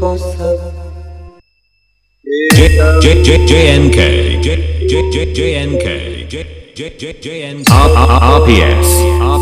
तुझको सब JNK RPS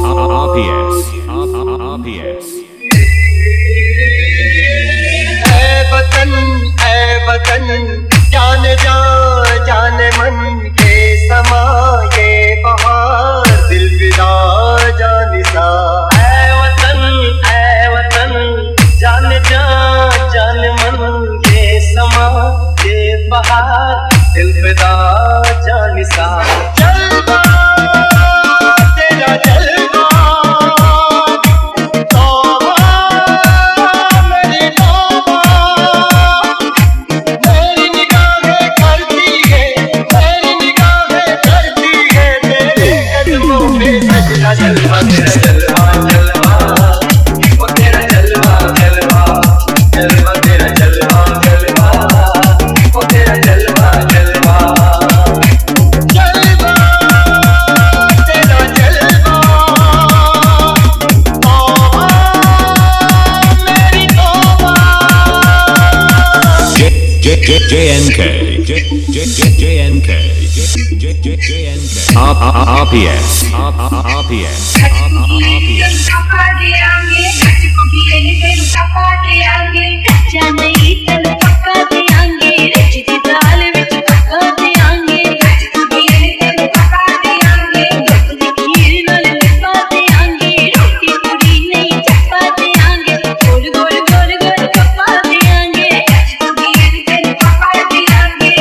ऐ वतन जान जा जान मन के समा ये बहार दिल फिदा जानिसा। ऐ वतन जान जा जान मन के समा ये बहार दिल फिदा जानिसा। जलवा तेरा जलवा जलवा तेरा जलवा जलवा वो तेरा जलवा जलवा जलवा तेरा जलवा जलवा वो तेरा जलवा जलवा जलवा तेरा जलवा मेरी तौबा। JNK RPS कच्चा नहीं तन पक्का देंगे रच दी दाल विच पक्का देंगे तन पक्का देंगे दुध खीर नाल पक्का देंगे रोटी पूरी नहीं चप्पा देंगे गोल गोल गोल गोल पक्का देंगे तन पक्का देंगे।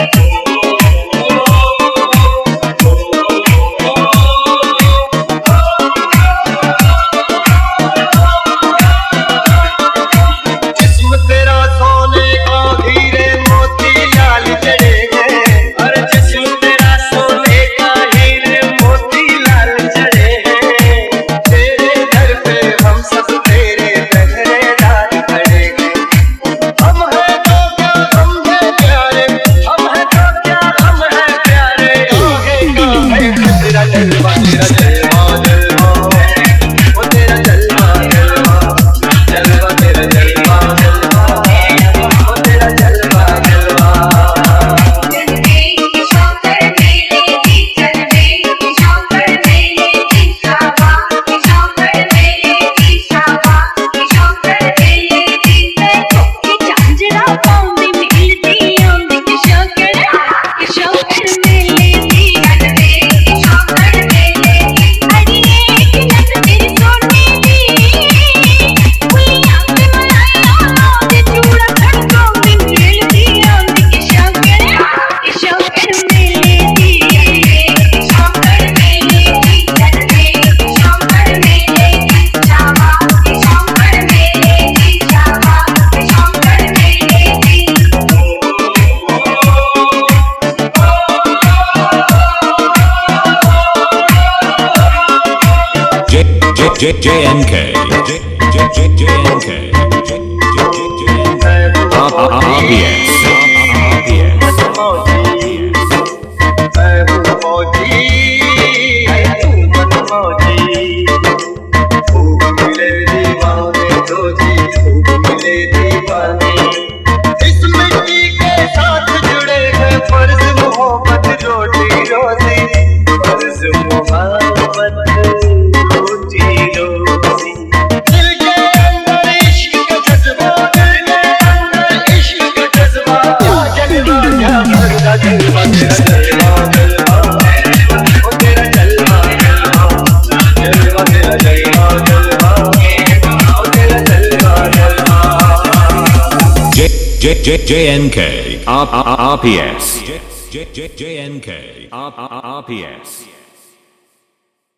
JNK RPS इस मिट्टी के साथ जुड़े हैं फर्ज मोहब्बत रोटी रोजी फर्ज मोहब्बत रोटी रोजी। दिल के अंदर इश्क का जज्बा दिल के अंदर इश्क का जज्बा जलवा जलवा जलवा तेरा जलवा जलवा वो तेरा जलवा जलवा जलवा तेरा जलवा जलवा वो तेरा जलवा जलवा। JNK RPS JNK RPS